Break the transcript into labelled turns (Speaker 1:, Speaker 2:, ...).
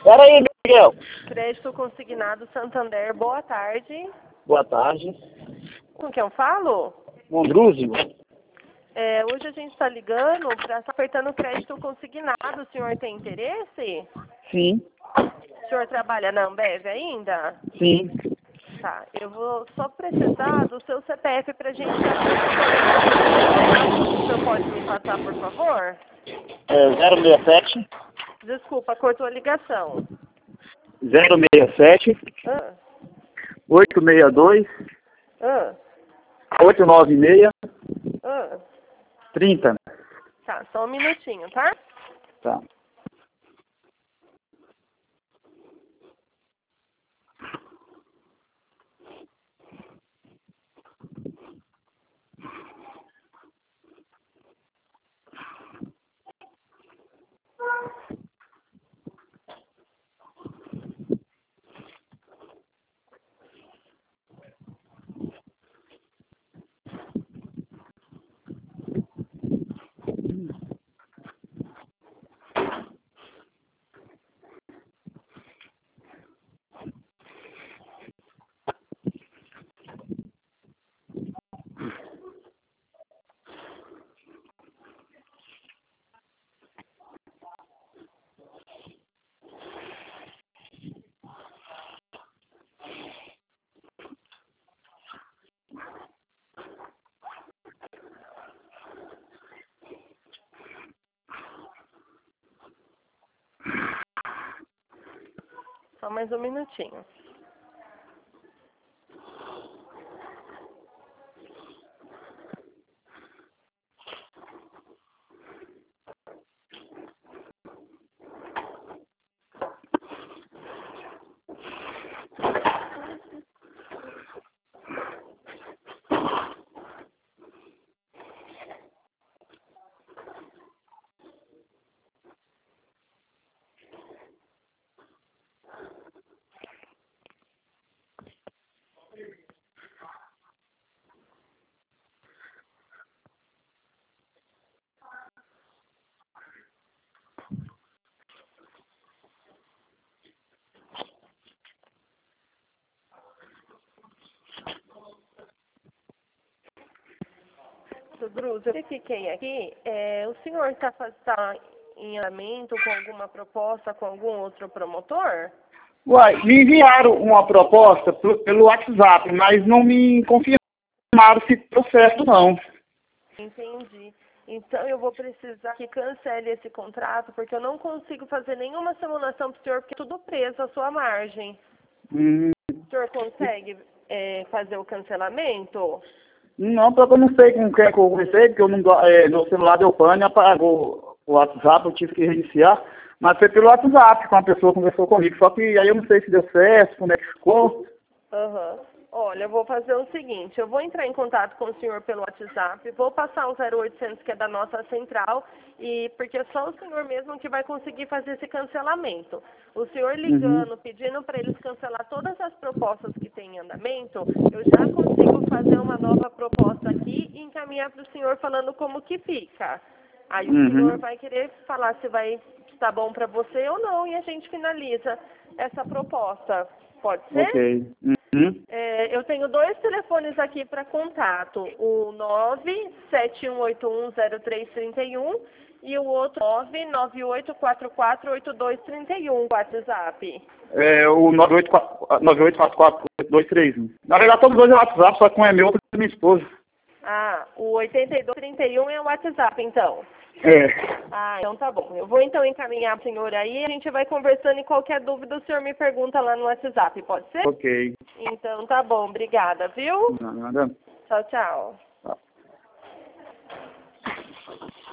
Speaker 1: Pera aí, Miguel.
Speaker 2: Crédito consignado Santander, boa tarde.
Speaker 1: Boa tarde.
Speaker 2: Com quem eu falo?
Speaker 1: Mondrúzio?
Speaker 2: Hoje a gente está ligando para estar apertando crédito consignado. O senhor tem interesse?
Speaker 1: Sim.
Speaker 2: O senhor trabalha na Ambev ainda?
Speaker 1: Sim.
Speaker 2: Tá, eu vou só precisar do seu CPF para a gente abrir. O senhor pode me passar, por favor?
Speaker 1: 067
Speaker 2: Desculpa, cortou a ligação.
Speaker 1: 067
Speaker 2: Ah,
Speaker 1: 862
Speaker 2: ah,
Speaker 1: 896
Speaker 2: ah.
Speaker 1: 30.
Speaker 2: Tá, só um minutinho, tá?
Speaker 1: Tá.
Speaker 2: Só mais um minutinho. Bruce, eu verifiquei aqui, o senhor está em andamento com alguma proposta com algum outro promotor?
Speaker 1: Uai, me enviaram uma proposta pelo WhatsApp, mas não me confirmaram se deu certo, não.
Speaker 2: Entendi. Então eu vou precisar que cancele esse contrato, porque eu não consigo fazer nenhuma simulação para o senhor, porque é tudo preso à sua margem.
Speaker 1: Hum,
Speaker 2: O senhor consegue fazer o cancelamento?
Speaker 1: Não, porque eu não sei com quem que eu conversei, porque eu não, meu celular deu pane, apagou o WhatsApp, eu tive que reiniciar. Mas foi pelo WhatsApp que uma pessoa conversou comigo. Só que aí eu não sei se deu certo, como é que ficou.
Speaker 2: Aham. Olha, eu vou fazer o seguinte, eu vou entrar em contato com o senhor pelo WhatsApp, vou passar o 0800 que é da nossa central, porque é só o senhor mesmo que vai conseguir fazer esse cancelamento. O senhor ligando, pedindo para eles cancelar todas as propostas que tem em andamento, eu já consigo fazer uma nova proposta aqui e encaminhar para o senhor falando como que fica. Aí o senhor vai querer falar se vai estar bom para você ou não e a gente finaliza essa proposta. Pode ser?
Speaker 1: Ok.
Speaker 2: Eu tenho 2 telefones aqui para contato, o 971810331 e o outro 998448231, WhatsApp.
Speaker 1: O 98448231. Na verdade, todos dois é WhatsApp, só que um é meu, outro é minha esposa.
Speaker 2: Ah, o 8231 é o WhatsApp, então. Ah, então tá bom. Eu vou então encaminhar pro senhor aí e a gente vai conversando e qualquer dúvida o senhor me pergunta lá no WhatsApp, pode ser?
Speaker 1: Ok.
Speaker 2: Então tá bom, obrigada, viu?
Speaker 1: Nada.
Speaker 2: Tchau, tchau.
Speaker 1: Tá.